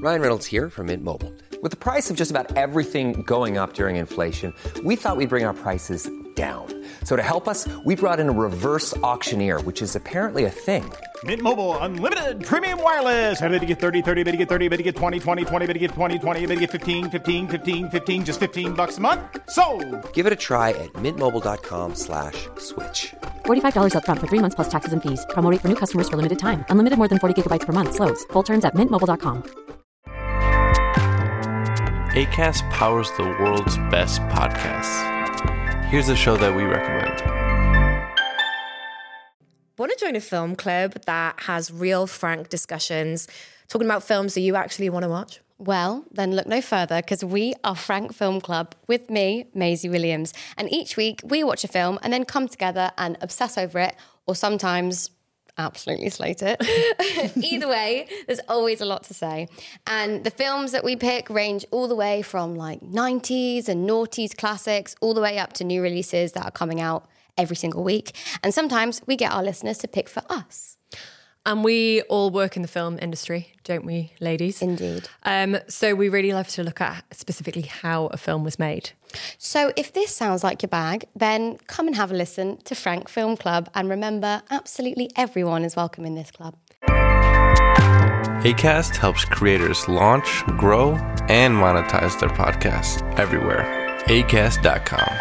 Ryan Reynolds here from Mint Mobile. With the price of just about everything going up during inflation, we thought we'd bring our prices down. So to help us, we brought in a reverse auctioneer, which is apparently a thing. Mint Mobile Unlimited Premium Wireless. How to get 30, 30, bit to get 30, bit to get 20, 20, 20, bit to get 20, 20, bit to get 15, 15, 15, 15, just $15 a month? Sold! Give it a try at mintmobile.com/switch. $45 up front for 3 months plus taxes and fees. Promo rate for new customers for limited time. Unlimited more than 40 gigabytes per month. Slows full terms at mintmobile.com. Acast powers the world's best podcasts. Here's a show that we recommend. Want to join a film club that has real, frank discussions, talking about films that you actually want to watch? Well, then look no further, because we are Frank Film Club with me, Maisie Williams. And each week we watch a film and then come together and obsess over it, or sometimes absolutely slate it. Either way, there's always a lot to say. And the films that we pick range all the way from like 90s and noughties classics, all the way up to new releases that are coming out every single week. And sometimes we get our listeners to pick for us. And we all work in the film industry, don't we, ladies? Indeed. So we really love to look at specifically how a film was made. So if this sounds like your bag, then come and have a listen to Frank Film Club. And remember, absolutely everyone is welcome in this club. Acast helps creators launch, grow, and monetize their podcasts everywhere. Acast.com.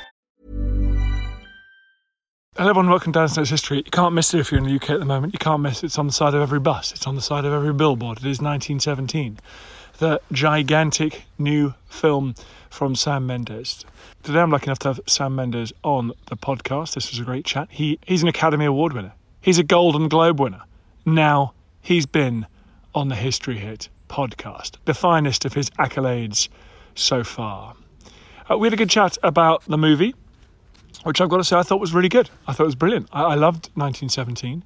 Hello everyone, welcome to Downstairs History. You can't miss it if you're in the UK at the moment. You can't miss it. It's on the side of every bus. It's on the side of every billboard. It is 1917. The gigantic new film from Sam Mendes. Today I'm lucky enough to have Sam Mendes on the podcast. This was a great chat. He's an Academy Award winner. He's a Golden Globe winner. Now he's been on the History Hit podcast. The finest of his accolades so far. We had a good chat about the movie, which I've got to say I thought was really good. I thought it was brilliant. I loved 1917.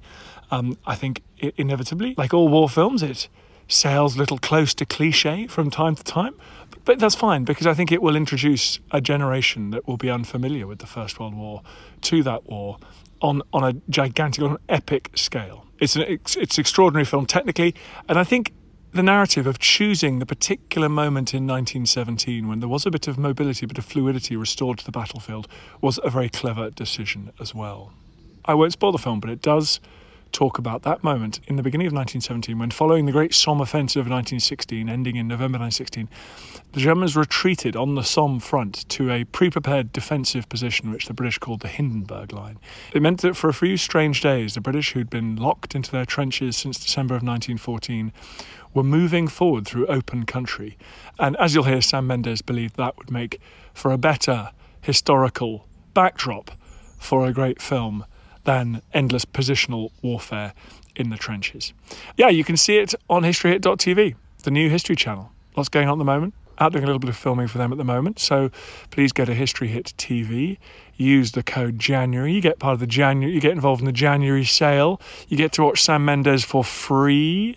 I think it inevitably, like all war films, it sails a little close to cliche from time to time. But that's fine, because I think it will introduce a generation that will be unfamiliar with the First World War to that war on a gigantic, on an epic scale. It's an extraordinary film technically, and I think the narrative of choosing the particular moment in 1917 when there was a bit of mobility, a bit of fluidity restored to the battlefield was a very clever decision as well. I won't spoil the film, but it does talk about that moment in the beginning of 1917 when, following the Great Somme Offensive of 1916, ending in November 1916, the Germans retreated on the Somme front to a pre-prepared defensive position which the British called the Hindenburg Line. It meant that for a few strange days, the British, who'd been locked into their trenches since December of 1914, were moving forward through open country. And as you'll hear, Sam Mendes believed that would make for a better historical backdrop for a great film than endless positional warfare in the trenches. Yeah, you can see it on historyhit.tv, the new history channel. Lots going on at the moment. Out doing a little bit of filming for them at the moment. So please go to History Hit TV. Use the code January. You get part of the January. You get involved in the January sale. You get to watch Sam Mendes for free.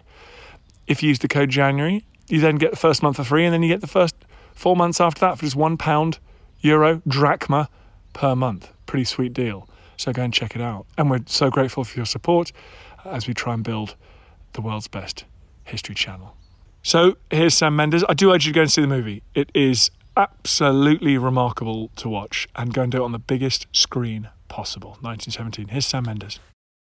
If you use the code January, you then get the first month for free, and then you get the first 4 months after that for just £1, euro, drachma per month. Pretty sweet deal. So go and check it out. And we're so grateful for your support as we try and build the world's best history channel. So here's Sam Mendes. I do urge you to go and see the movie. It is absolutely remarkable to watch, and go and do it on the biggest screen possible. 1917. Here's Sam Mendes.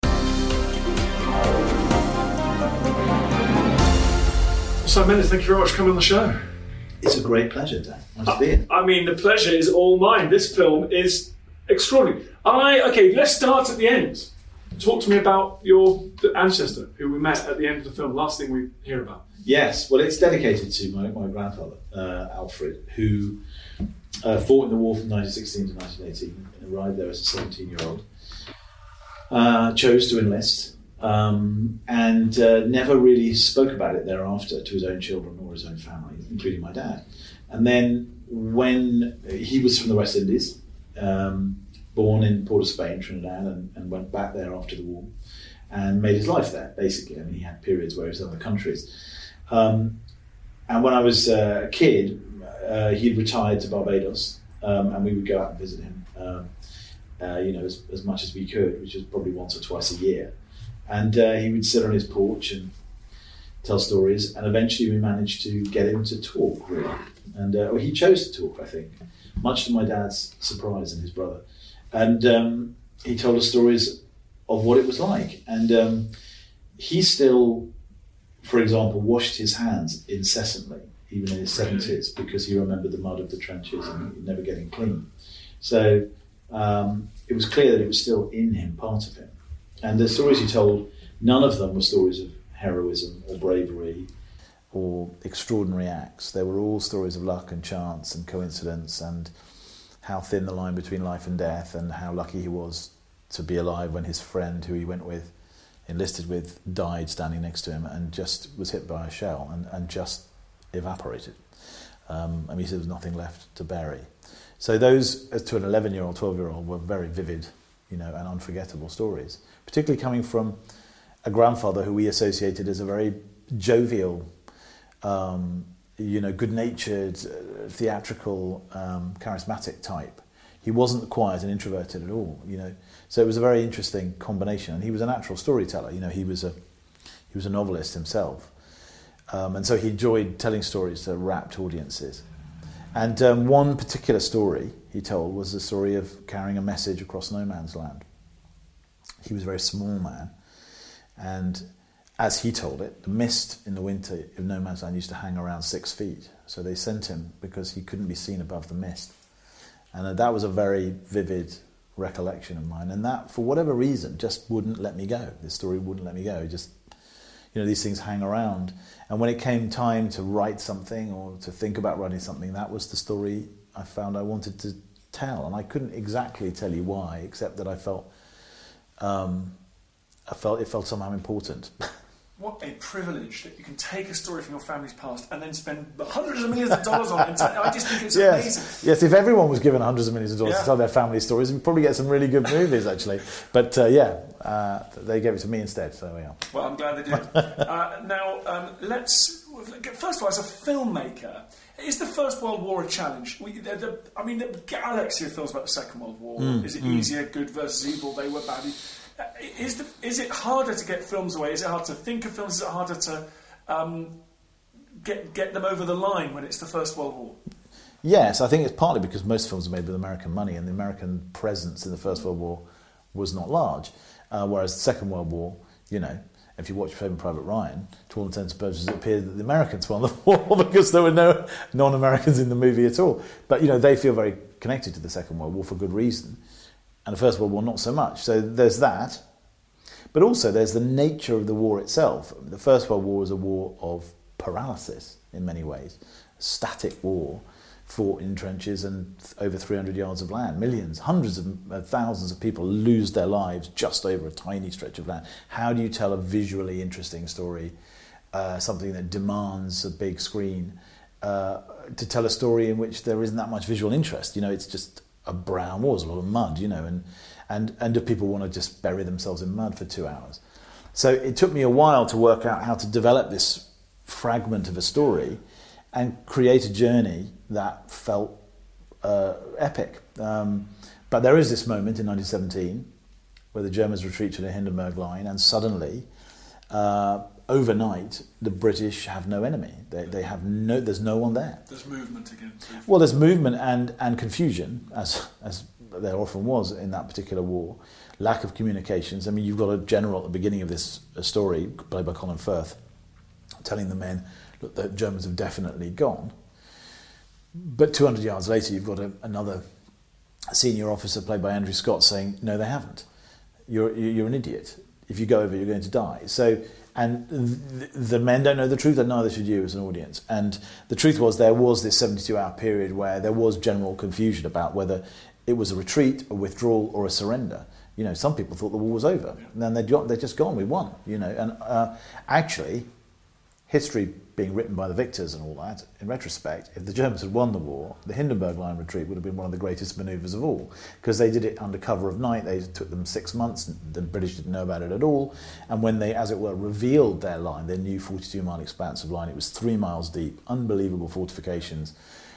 Sam Mendes, thank you very much for coming on the show. It's a great pleasure, Dan. Nice to be here. I mean, the pleasure is all mine. This film is extraordinary. Okay, let's start at the end. Talk to me about your ancestor, who we met at the end of the film. Last thing we hear about. Yes, well, it's dedicated to my grandfather, Alfred, who fought in the war from 1916 to 1918 and arrived there as a 17-year-old. Chose to enlist and never really spoke about it thereafter to his own children or his own family, including my dad. And then when he was from the West Indies, born in Port of Spain, Trinidad, and went back there after the war and made his life there, basically. I mean, he had periods where he was in other countries. And when I was a kid, he'd retired to Barbados, and we would go out and visit him, as much as we could, which was probably once or twice a year. And he would sit on his porch and tell stories, and eventually we managed to get him to talk, really. And he chose to talk, I think, much to my dad's surprise and his brother. And he told us stories of what it was like. And he still, for example, washed his hands incessantly, even in his 70s, because he remembered the mud of the trenches and never getting clean. So it was clear that it was still in him, part of him. And the stories he told, none of them were stories of heroism or bravery or extraordinary acts. They were all stories of luck and chance and coincidence, and how thin the line between life and death, and how lucky he was to be alive when his friend, who he went with, enlisted with, died standing next to him and just was hit by a shell and just evaporated. He said there was nothing left to bury. So those, to an 11-year-old, 12-year-old, were very vivid, and unforgettable stories, particularly coming from a grandfather who we associated as a very jovial, good-natured, theatrical, charismatic type. He wasn't quiet and introverted at all, So it was a very interesting combination. And he was a natural storyteller. He was a novelist himself, and so he enjoyed telling stories to rapt audiences. And one particular story he told was the story of carrying a message across no man's land. He was a very small man, and as he told it, the mist in the winter of no man's land used to hang around 6 feet. So they sent him because he couldn't be seen above the mist. And that was a very vivid recollection of mine. And that, for whatever reason, just wouldn't let me go. This story wouldn't let me go. Just, these things hang around. And when it came time to write something or to think about writing something, that was the story I found I wanted to tell. And I couldn't exactly tell you why, except that I felt it felt somehow important. What a privilege that you can take a story from your family's past and then spend hundreds of millions of dollars on it. I just think it's amazing. Yes, if everyone was given hundreds of millions of dollars to tell their family stories, we'd probably get some really good movies, actually. But they gave it to me instead, so yeah. Well, I'm glad they did. Let's... First of all, as a filmmaker, is the First World War a challenge? The galaxy of films about the Second World War. Is it easier, good versus evil, they were bad? Is it harder to get films away? Is it harder to think of films? Is it harder to get them over the line when it's the First World War? Yes, I think it's partly because most films are made with American money, and the American presence in the First World War was not large. Whereas the Second World War, if you watch Saving Private Ryan, to all intents and purposes, it appeared that the Americans won the war because there were no non-Americans in the movie at all. But, they feel very connected to the Second World War for good reason. And the First World War, not so much. So there's that. But also there's the nature of the war itself. The First World War was a war of paralysis in many ways. A static war fought in trenches and over 300 yards of land. Millions, hundreds of thousands of people lose their lives just over a tiny stretch of land. How do you tell a visually interesting story, something that demands a big screen, to tell a story in which there isn't that much visual interest? It's just a brown wall, there's a lot of mud, and do people want to just bury themselves in mud for 2 hours? So it took me a while to work out how to develop this fragment of a story and create a journey that felt epic. But there is this moment in 1917 where the Germans retreat to the Hindenburg Line, and suddenly, overnight, the British have no enemy. They have there's no one there. There's movement again. Well, there's movement and confusion, as there often was in that particular war. Lack of communications. You've got a general at the beginning of this story, played by Colin Firth, telling the men, look, the Germans have definitely gone. But 200 yards later, you've got another senior officer, played by Andrew Scott, saying, no, they haven't. You're an idiot. If you go over, you're going to die. So, and the men don't know the truth, and neither should you as an audience. And the truth was, there was this 72-hour period where there was general confusion about whether it was a retreat, a withdrawal, or a surrender. Some people thought the war was over, and then they're just gone. We won. And actually, history being written by the victors and all that, in retrospect, if the Germans had won the war, the Hindenburg Line retreat would have been one of the greatest manoeuvres of all, because they did it under cover of night. They took them 6 months, the British didn't know about it at all, and when they, as it were, revealed their line, their new 42-mile expanse of line, it was 3 miles deep, unbelievable fortifications,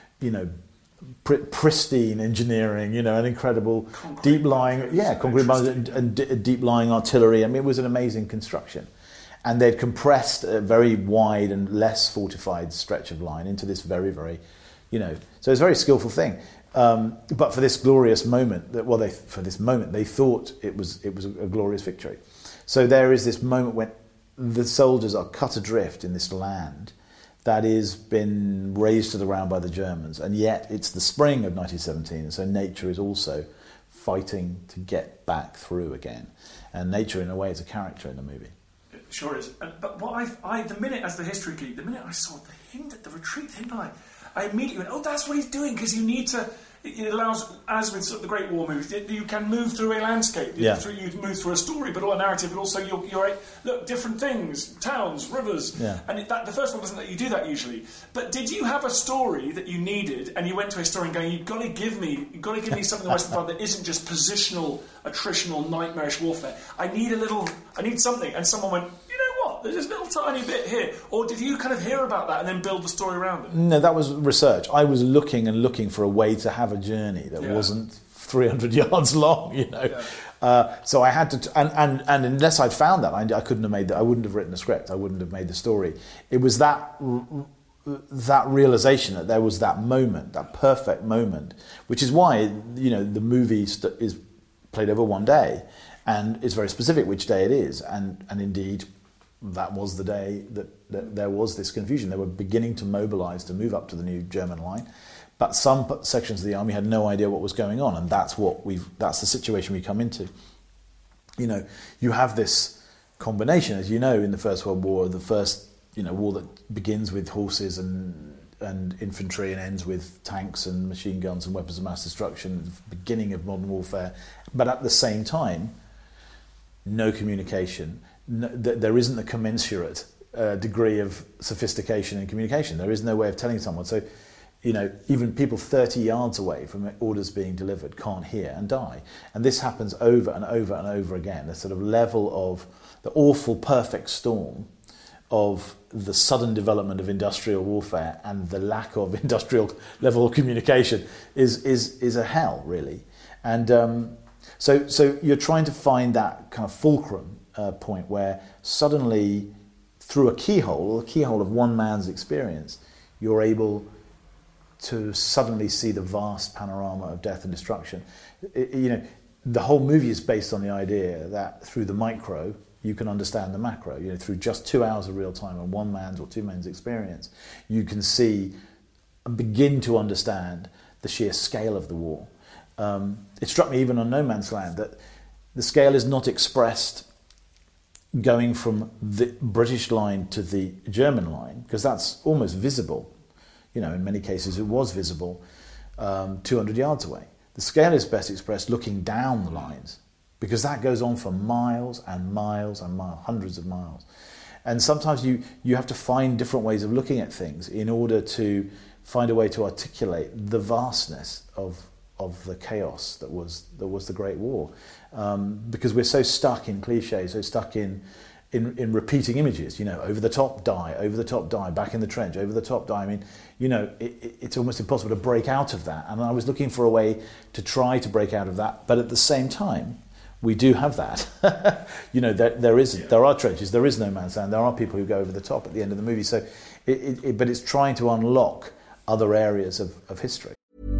pristine engineering, an incredible deep-lying, concrete and deep-lying artillery. It was an amazing construction. And they'd compressed a very wide and less fortified stretch of line into this very, very, so it's a very skillful thing. But for this glorious moment, they thought it was a glorious victory. So there is this moment when the soldiers are cut adrift in this land that has been razed to the ground by the Germans, and yet it's the spring of 1917, and so nature is also fighting to get back through again. And nature, in a way, is a character in the movie. It sure is. But what the minute, as the history geek, the minute I saw the retreat hint line, I immediately went, oh, that's what he's doing, because you need to. It allows, as with sort of the Great War movies, you can move through a landscape. You move through a story, but all a narrative, but also you're look, different things, towns, rivers. Yeah. And the first one doesn't let you do that usually. But did you have a story that you needed, and you went to a historian going, you've got to give me something in the Western Front that isn't just positional, attritional, nightmarish warfare. I need something. And someone went, there's this little tiny bit here. Or did you kind of hear about that and then build the story around it? No, that was research. I was looking for a way to have a journey that wasn't 300 yards long, So I had to, and unless I'd found that, I couldn't have made that. I wouldn't have written a script. I wouldn't have made the story. It was that realization that there was that moment, that perfect moment, which is why the movie is played over one day, and it's very specific which day it is, and indeed. That was the day that there was this confusion. They were beginning to mobilise to move up to the new German line, but some sections of the army had no idea what was going on, and that's the situation we come into. You have this combination, as you know, in the First World War, the first war that begins with horses and infantry and ends with tanks and machine guns and weapons of mass destruction, the beginning of modern warfare, but at the same time, no communication. No, there isn't a commensurate degree of sophistication in communication. There is no way of telling someone. So, even people 30 yards away from orders being delivered can't hear and die. And this happens over and over and over again. The sort of level of the awful perfect storm of the sudden development of industrial warfare and the lack of industrial level of communication is a hell, really. And so you're trying to find that kind of fulcrum point where suddenly, through a keyhole of one man's experience, you're able to suddenly see the vast panorama of death and destruction. The whole movie is based on the idea that through the micro, you can understand the macro. Through just 2 hours of real time and one man's or two men's experience, you can see and begin to understand the sheer scale of the war. It struck me even on No Man's Land that the scale is not expressed going from the British line to the German line, because that's almost visible. In many cases it was visible 200 yards away. The scale is best expressed looking down the lines, because that goes on for miles and miles and miles, hundreds of miles. And sometimes you have to find different ways of looking at things in order to find a way to articulate the vastness of the chaos that was the Great War, because we're so stuck in cliches, so stuck in repeating images. Over the top, die, back in the trench, over the top, die. I mean, it's almost impossible to break out of that. And I was looking for a way to try to break out of that, but at the same time, we do have that. There are trenches, there is No Man's Land, there are people who go over the top at the end of the movie. So, but it's trying to unlock other areas of history.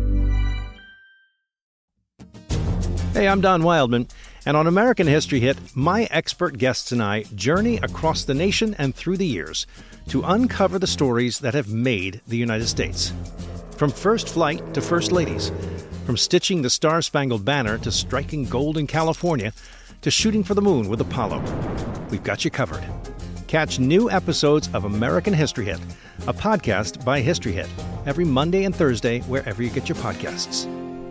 Hey, I'm Don Wildman, and on American History Hit, my expert guests and I journey across the nation and through the years to uncover the stories that have made the United States. From first flight to first ladies, from stitching the Star-Spangled Banner to striking gold in California, to shooting for the moon with Apollo. We've got you covered. Catch new episodes of American History Hit, a podcast by History Hit, every Monday and Thursday wherever you get your podcasts.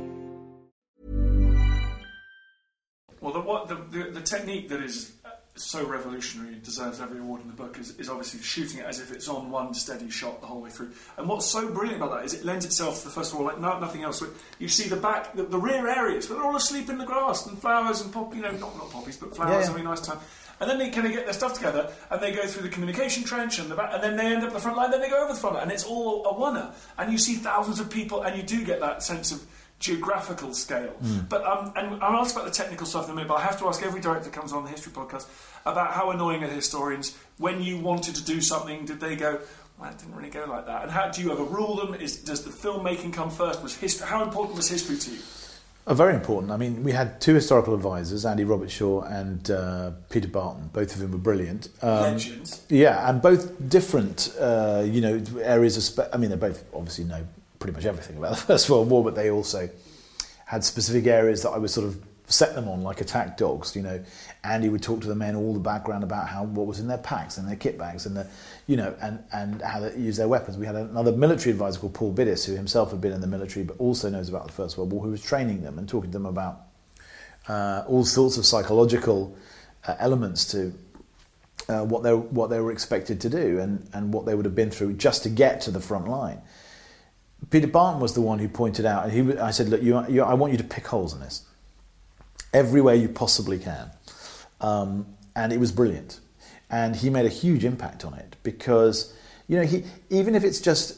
Well, the technique that is so revolutionary, deserves every award in the book, is obviously shooting it as if it's on one steady shot the whole way through. And what's so brilliant about that is it lends itself to, first of all, like nothing else. You see the back, the rear areas, where they're all asleep in the grass, and flowers and not poppies, but flowers having a nice time. And then they kind of get their stuff together, and they go through the communication trench and the back, and then they end up at the front line, then they go over the front line, and it's all a oneer. And you see thousands of people, and you do get that sense of geographical scale. But and I'll ask about the technical stuff in a minute, but I have to ask every director that comes on the History Podcast about how annoying are historians. When you wanted to do something, did they go, well, it didn't really go like that? And how do you ever rule them? Does the filmmaking come first? How important was history to you? Very important. I mean, we had two historical advisors, Andy Robertshaw and Peter Barton. Both of them were brilliant. Legends. Yeah, and both different, areas of... they both obviously know pretty much everything about the First World War, but they also had specific areas that I would sort of set them on, like attack dogs. Andy would talk to the men all the background about what was in their packs and their kit bags and and how they use their weapons. We had another military advisor called Paul Biddis, who himself had been in the military but also knows about the First World War, who was training them and talking to them about all sorts of psychological elements to what they were expected to do and what they would have been through just to get to the front line. Peter Barton was the one who pointed out, and I said, look, I want you to pick holes in this everywhere you possibly can. And it was brilliant. And he made a huge impact on it because, even if it's just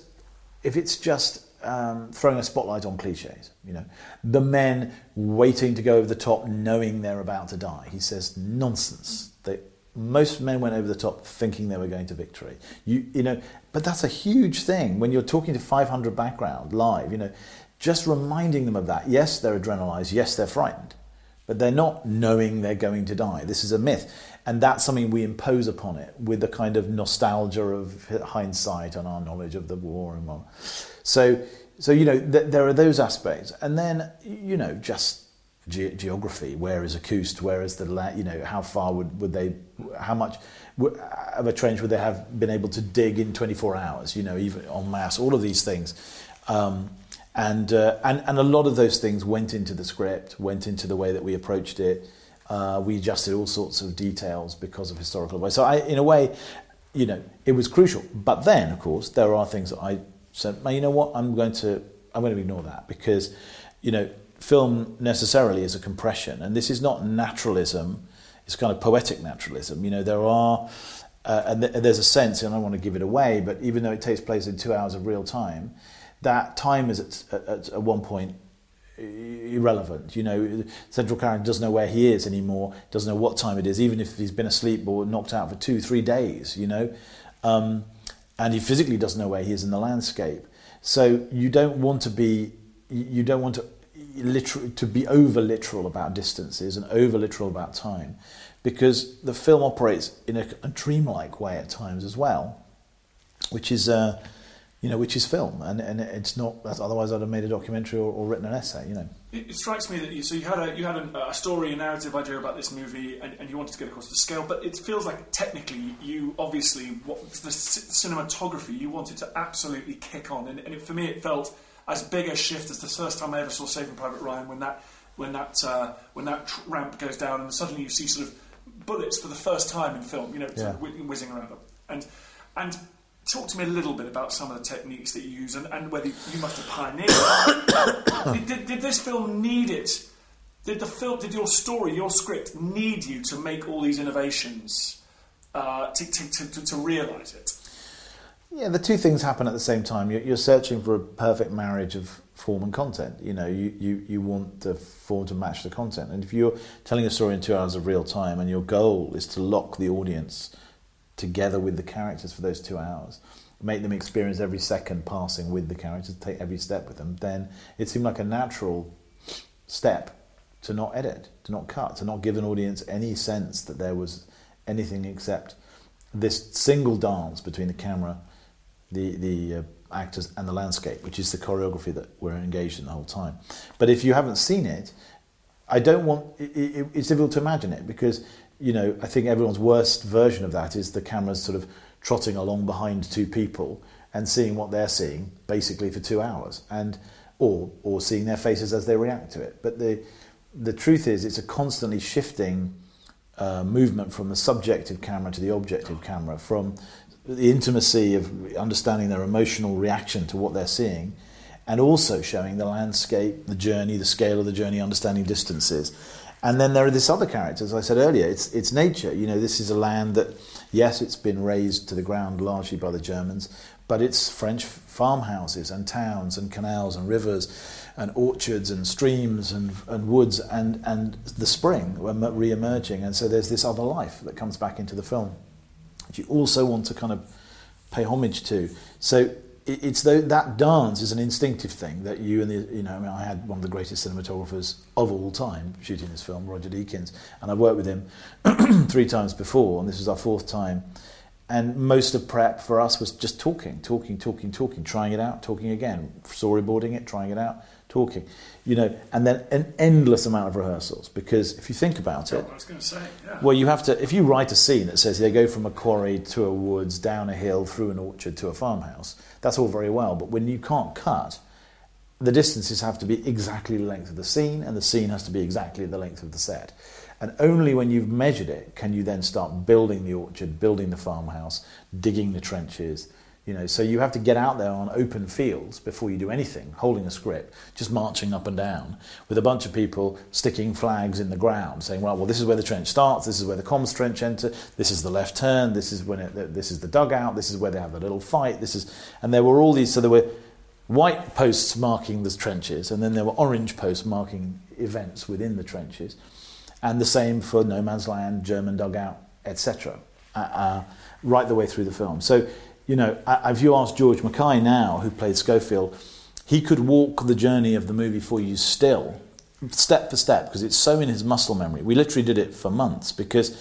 throwing a spotlight on cliches, the men waiting to go over the top knowing they're about to die. He says, nonsense. Most men went over the top thinking they were going to victory. But that's a huge thing when you're talking to 500 background live, just reminding them of that. Yes, they're adrenalized. Yes, they're frightened. But they're not knowing they're going to die. This is a myth. And that's something we impose upon it with the kind of nostalgia of hindsight and our knowledge of the war and all. So there are those aspects. And then, just geography. Where is Acoust? Where is the land? How far would they, how much of a trench would they have been able to dig in 24 hours, even en masse, all of these things. And a lot of those things went into the script, went into the way that we approached it. We adjusted all sorts of details because of historical advice. So in a way, it was crucial. But then, of course, there are things that I said, you know what, I'm going to ignore that because, film necessarily is a compression, and this is not naturalism. It's kind of poetic naturalism. There are, and there's a sense, and I don't want to give it away, but even though it takes place in 2 hours of real time, that time is at one point irrelevant. Central character doesn't know where he is anymore, doesn't know what time it is, even if he's been asleep or knocked out for 2-3 days, and he physically doesn't know where he is in the landscape. So you don't want to be over literal about distances and over literal about time, because the film operates in a dreamlike way at times as well, which is film, and it's not. Otherwise, I'd have made a documentary or written an essay. It strikes me that you had a story, a narrative idea about this movie, and you wanted to get across the scale. But it feels like technically, you obviously the cinematography you wanted to absolutely kick on, and for me, it felt as big a shift as the first time I ever saw Saving Private Ryan, when that ramp goes down and suddenly you see sort of bullets for the first time in film, sort of whizzing around them. And talk to me a little bit about some of the techniques that you use and whether you must have pioneered. Did this film need it? Did your story, your script, need you to make all these innovations to realise it? Yeah, the two things happen at the same time. You're searching for a perfect marriage of form and content. You want the form to match the content. And if you're telling a story in 2 hours of real time and your goal is to lock the audience together with the characters for those 2 hours, make them experience every second passing with the characters, take every step with them, then it seemed like a natural step to not edit, to not cut, to not give an audience any sense that there was anything except this single dance between the camera, the actors and the landscape, which is the choreography that we're engaged in the whole time. But if you haven't seen it, it's difficult to imagine it because, I think everyone's worst version of that is the camera's sort of trotting along behind two people and seeing what they're seeing basically for 2 hours, and or seeing their faces as they react to it. But the truth is, it's a constantly shifting movement from the subjective camera to the objective camera, from the intimacy of understanding their emotional reaction to what they're seeing, and also showing the landscape, the journey, the scale of the journey, understanding distances. And then there are this other character, as I said earlier, it's nature. This is a land that, yes, it's been razed to the ground largely by the Germans, but it's French farmhouses and towns and canals and rivers and orchards and streams and woods and the spring re-emerging. And so there's this other life that comes back into the film, which you also want to kind of pay homage to. So it's that dance is an instinctive thing that you and I had one of the greatest cinematographers of all time shooting this film, Roger Deakins, and I've worked with him 3 times before, and this was our 4th time. And most of prep for us was just talking, trying it out, talking again, storyboarding it, trying it out, talking, and then an endless amount of rehearsals. Because if you think about it, I was going to say, yeah. Well, you have to. If you write a scene that says they go from a quarry to a woods, down a hill, through an orchard to a farmhouse, that's all very well. But when you can't cut, the distances have to be exactly the length of the scene, and the scene has to be exactly the length of the set. And only when you've measured it can you then start building the orchard, building the farmhouse, digging the trenches. So you have to get out there on open fields before you do anything, holding a script, just marching up and down with a bunch of people sticking flags in the ground, saying, well, this is where the trench starts, this is where the comms trench enter, this is the left turn, this is this is the dugout, this is where they have the little fight, and there were all these. So there were white posts marking the trenches, and then there were orange posts marking events within the trenches, and the same for No Man's Land, German dugout, etc. Right the way through the film. So. If you ask George Mackay now, who played Schofield, he could walk the journey of the movie for you still, step for step, because it's so in his muscle memory. We literally did it for months because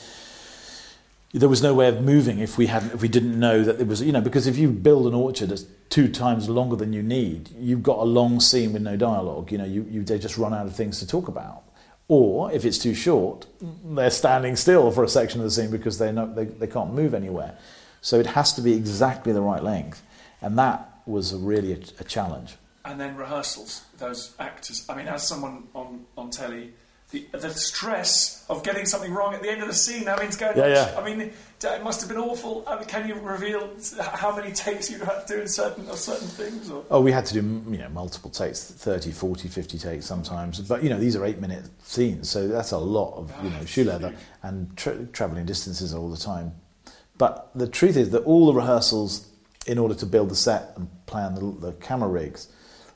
there was no way of moving if we didn't know that it was, because if you build an orchard that's 2 times longer than you need, you've got a long scene with no dialogue. They just run out of things to talk about. Or if it's too short, they're standing still for a section of the scene because they can't move anywhere. So it has to be exactly the right length, and that was really a challenge. And then rehearsals, those actors. I mean, as someone on telly, the stress of getting something wrong at the end of the scene, having to go. Yeah. I mean, it must have been awful. I mean, can you reveal how many takes you had to do in certain things? Or? Oh, we had to do multiple takes, 30, 40, 50 takes sometimes. But these are 8-minute scenes, so that's a lot of shoe leather and travelling distances all the time. But the truth is that all the rehearsals, in order to build the set and plan the camera rigs,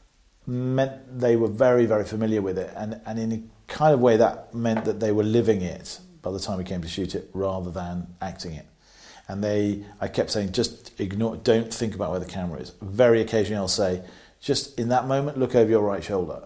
meant they were very, very familiar with it. And in a kind of way that meant that they were living it by the time we came to shoot it rather than acting it. And I kept saying, just ignore, don't think about where the camera is. Very occasionally I'll say, just in that moment, look over your right shoulder,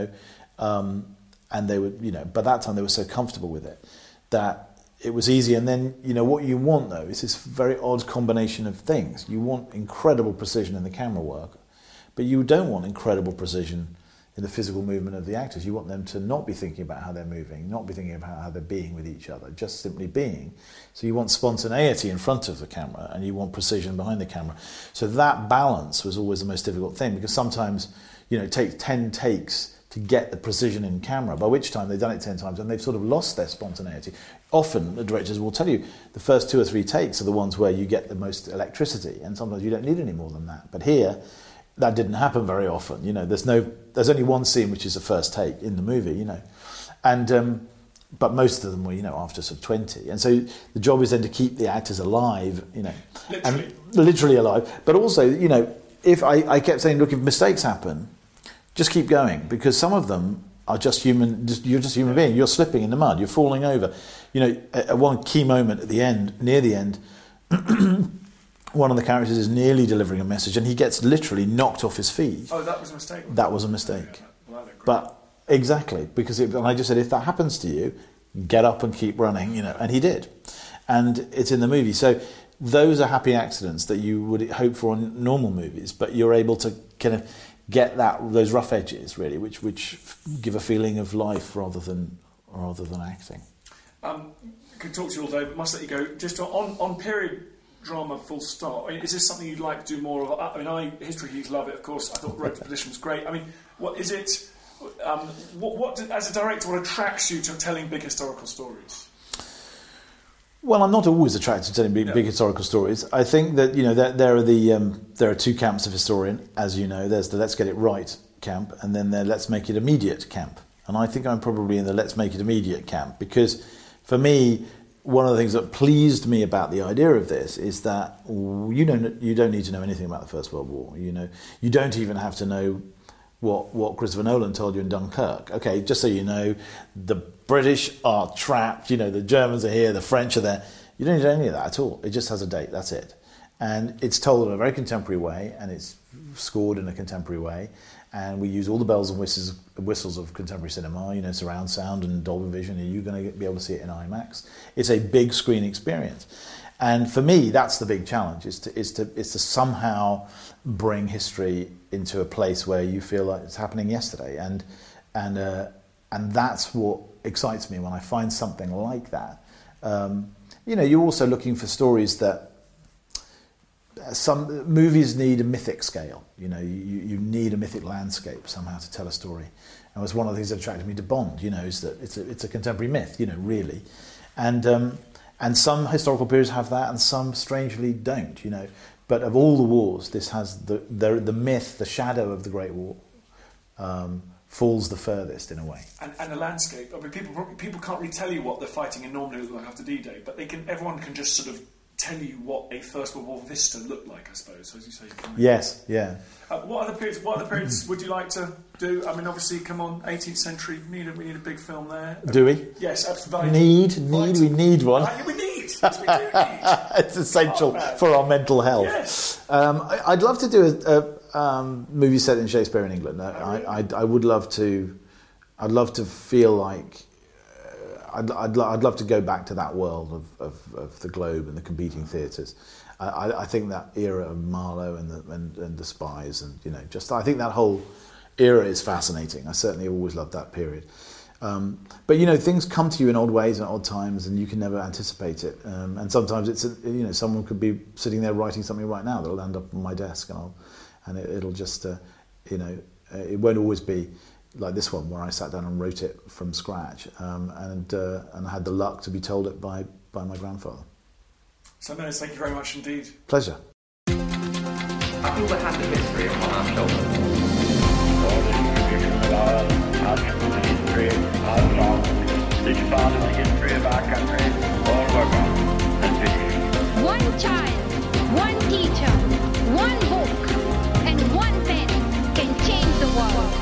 and they would, by that time they were so comfortable with it that it was easy. And then, what you want, though, is this very odd combination of things. You want incredible precision in the camera work, but you don't want incredible precision in the physical movement of the actors. You want them to not be thinking about how they're moving, not be thinking about how they're being with each other, just simply being. So you want spontaneity in front of the camera, and you want precision behind the camera. So that balance was always the most difficult thing, because sometimes, it takes 10 takes to get the precision in camera, by which time they've done it 10 times and they've sort of lost their spontaneity. Often the directors will tell you the first 2 or 3 takes are the ones where you get the most electricity, and sometimes you don't need any more than that. But here, that didn't happen very often. There's only one scene which is the first take in the movie, and but most of them were after sort of 20, and so the job is then to keep the actors alive, literally alive. But also, if I kept saying, look, if mistakes happen, just keep going, because some of them are just human. You're just a human being. You're slipping in the mud. You're falling over. At one key moment at the end, near the end, one of the characters is nearly delivering a message, and he gets literally knocked off his feet. Oh, that was a mistake. That was a mistake. But exactly, because and I just said, if that happens to you, get up and keep running. And he did, and it's in the movie. So those are happy accidents that you would hope for in normal movies, but you're able to kind of get those rough edges, really, which give a feeling of life rather than acting. Could talk to you all day, but must let you go. Just on period drama, full stop. Is this something you'd like to do more of? History Geeks love it, of course. I thought Road to Perdition was great. What is it? What as a director, what attracts you to telling big historical stories? Well, I'm not always attracted to telling big historical stories. I think that there are 2 camps of historian, as you know. There's the let's get it right camp, and then the let's make it immediate camp. And I think I'm probably in the let's make it immediate camp, because for me, one of the things that pleased me about the idea of this is that you don't need to know anything about the First World War. You don't even have to know what Christopher Nolan told you in Dunkirk. Okay, just so you know, the British are trapped. The Germans are here, the French are there. You don't need any of that at all. It just has a date. That's it, and it's told in a very contemporary way, and it's scored in a contemporary way. And we use all the bells and whistles of contemporary cinema, surround sound and Dolby Vision, and you're going to be able to see it in IMAX. It's a big screen experience. And for me, that's the big challenge, is to somehow bring history into a place where you feel like it's happening yesterday. And that's what excites me when I find something like that. You're also looking for stories that some movies need a mythic scale. You need a mythic landscape somehow to tell a story. And it was one of the things that attracted me to Bond. Is that it's a contemporary myth. Really, and some historical periods have that, and some strangely don't. But of all the wars, this has the myth, the shadow of the Great War, falls the furthest in a way. And the landscape. I mean, people can't really tell you what they're fighting in normally like after D-Day, but everyone can just sort of tell you what a First World War vista looked like, I suppose. So as you say, yes, yeah. What other periods would you like to do? I mean, obviously, come on, 18th century. We need a big film there. Do we? Yes, absolutely. We need one. We need. Yes, we do need. It's essential for our mental health. Yes. I'd love to do a movie set in Shakespeare in England. I would love to. I'd love to feel like. I'd love to go back to that world of the Globe and the competing theatres. I think that era of Marlowe and the Spies and I think that whole era is fascinating. I certainly always loved that period. But things come to you in odd ways and odd times, and you can never anticipate it. And sometimes it's someone could be sitting there writing something right now that'll end up on my desk, and it'll just it won't always be like this one where I sat down and wrote it from scratch, and I had the luck to be told it by my grandfather. So, Menes, thank you very much indeed. Pleasure. I feel the hand of history upon our shoulders. Each part of the history of our country, all work on and finish. One child, one teacher, one book, and one pen can change the world.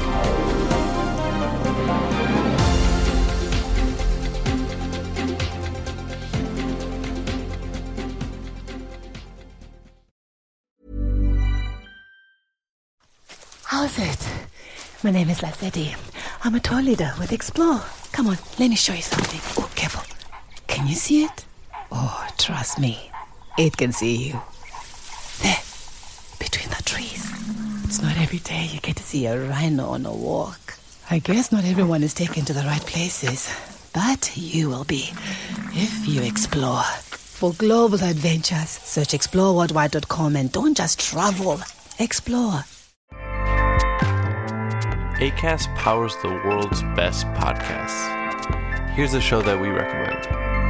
How's it? My name is Lassetti. I'm a tour leader with Explore. Come on, let me show you something. Oh, careful. Can you see it? Oh, trust me. It can see you. There, between the trees. It's not every day you get to see a rhino on a walk. I guess not everyone is taken to the right places. But you will be, if you explore. For global adventures, search exploreworldwide.com and don't just travel. Explore. Acast powers the world's best podcasts. Here's a show that we recommend.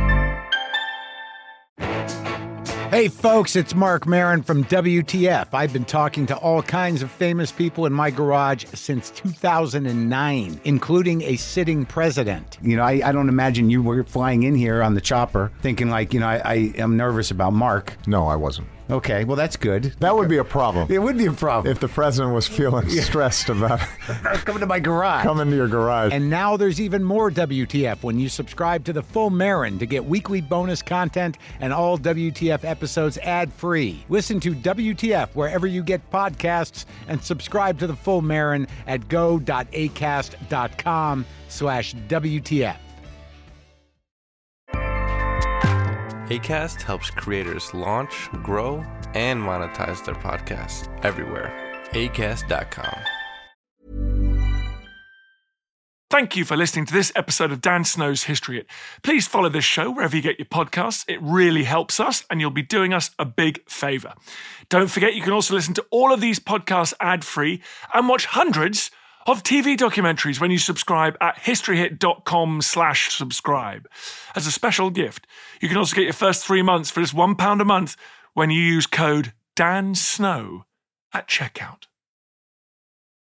Hey folks, it's Mark Maron from WTF. I've been talking to all kinds of famous people in my garage since 2009, including a sitting president. I don't imagine you were flying in here on the chopper thinking I am nervous about Mark. No, I wasn't. Okay, well, that's good. That would be a problem. It would be a problem. If the president was feeling stressed about coming to my garage. Coming to your garage. And now there's even more WTF when you subscribe to the Full Marin to get weekly bonus content and all WTF episodes ad-free. Listen to WTF wherever you get podcasts and subscribe to the Full Marin at go.acast.com/WTF. Acast helps creators launch, grow, and monetize their podcasts everywhere. Acast.com. Thank you for listening to this episode of Dan Snow's History Hit. Please follow this show wherever you get your podcasts. It really helps us, and you'll be doing us a big favour. Don't forget, you can also listen to all of these podcasts ad-free and watch hundreds of TV documentaries when you subscribe at historyhit.com/subscribe. As a special gift, you can also get your first 3 months for just £1 a month when you use code DANSNOW at checkout.